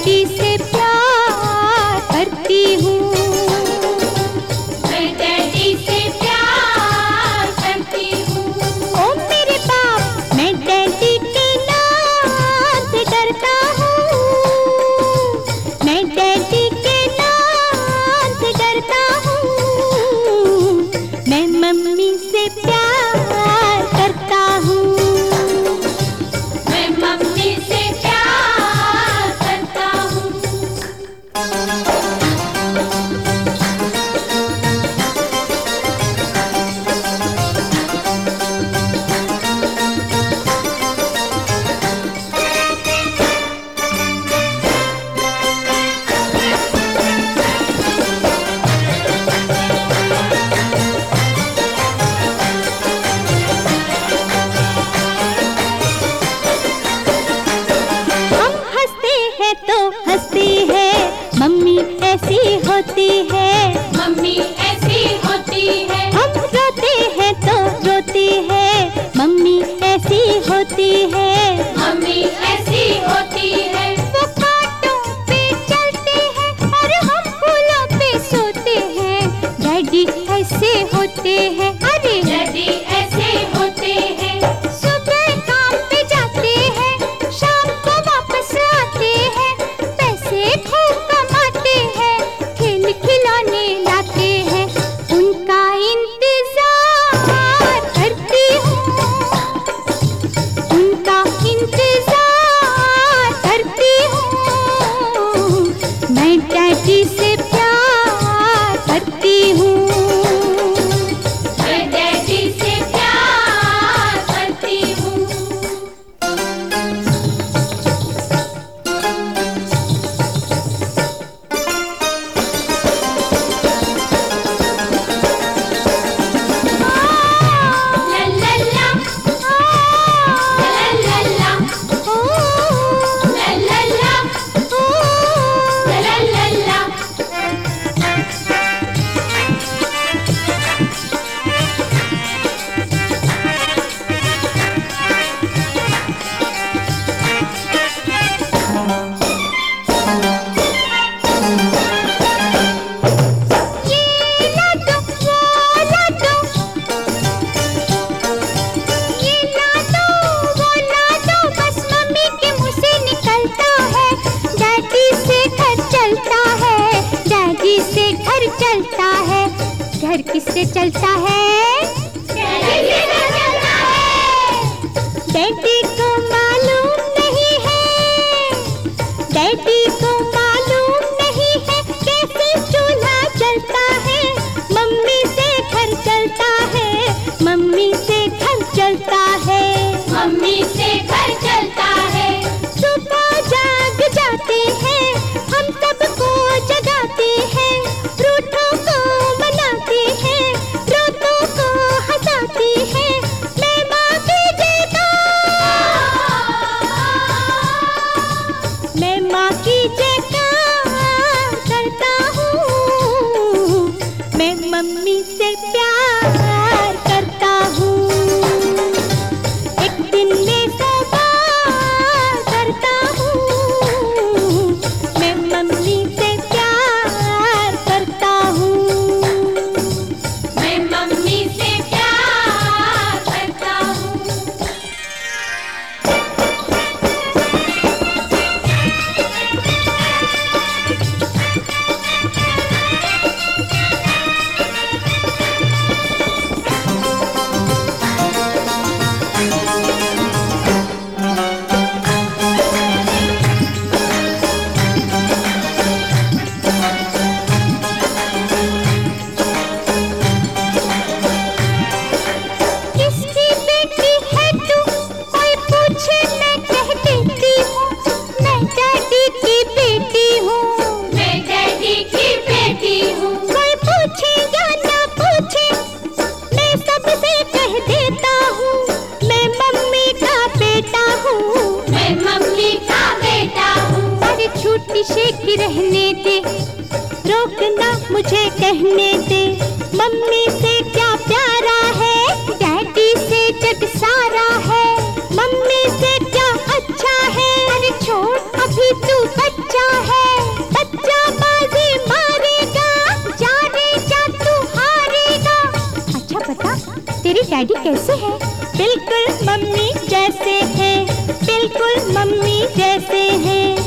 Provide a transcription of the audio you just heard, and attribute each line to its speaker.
Speaker 1: Daddy से प्यार करती हूँ।
Speaker 2: मैं डैडी से प्यार करती हूँ।
Speaker 1: ओ मेरे बाप, मैं डैडी के नाम से डरता हूँ। मैं डैडी के नाम से डरता हूँ। मैं मम्मी से प्यार करता हूँ।
Speaker 2: मैं मम्मी से प्यार करता हूँ।
Speaker 1: हम हंसते हैं तो हंसती है, मम्मी ऐसी होती है।
Speaker 2: मम्मी ऐसी होती है।
Speaker 1: हम रोते हैं तो रोती है, मम्मी ऐसी होती है।
Speaker 2: मम्मी ऐसी होती है।
Speaker 1: वो कांटों पे चलते हैं और हम फूलों पे सोते हैं। डैडी ऐसे होते हैं, अरे
Speaker 2: डैडी ऐसे होते हैं।
Speaker 1: सुबह काम पे जाते हैं, शाम को वापस आते हैं। पैसे खूब कमाते हैं, खेल खिलौने लाते हैं। उनका इंतजार करती हूँ। उनका इंतजार करती हूँ। मैं डैडी से प्यार करती हूँ।
Speaker 2: मैं डैडी से प्यार करती हूँ। ला ला ला, ला ला ला, ला ला ला, ला ला ला।
Speaker 1: ये ला दो, वो ला दो। ये ला दो, वो ला दो, बस मम्मी के मुंह से निकलता है। डैडी से घर चलता है, डैडी से घर चलता है। घर किससे चलता है?
Speaker 2: डैडी से घर चलता है।
Speaker 1: डैडी को मालूम नहीं है, डैडी को मालूम नहीं है कैसे चूल्हा चलता है। मम्मी से घर चलता है, मम्मी से घर चलता है।
Speaker 2: मम्मी से घर चलता है।
Speaker 1: सुबह जाग जाते हैं, हम सबको जगाते हैं। रूठों को मनाते हैं, रोतों को हंसाते हैं। मैं माँ की मैं माँ की जयकार करता हूँ। मैं मम्मी से प्यार करता हूँ। एक दिन में 100 बार करता हूँ। मैं मम्मी से प्यार करता हूँ।
Speaker 2: मैं मम्मी से प्यार करता हूँ।
Speaker 1: किसकी बेटी है तू? कोई पूछे मैं कह देती हूँ, मैं डैडी की बेटी हूँ।
Speaker 2: मैं डैडी की बेटी हूँ।
Speaker 1: कोई पूछे या ना पूछे, मैं सबसे कह देता हूँ, मैं मम्मी का बेटा हूँ।
Speaker 2: मैं मम्मी का बेटा हूँ।
Speaker 1: अरे छूटी शेखी रहने दे, रोकना मुझे कहने दे। मम्मी से क्या प्यारा है, डैडी से जग सारा है। मम्मी से क्या अच्छा है, अरे छोड़ अभी तू बच्चा कैसे है? बिल्कुल मम्मी जैसे है, बिल्कुल मम्मी जैसे है।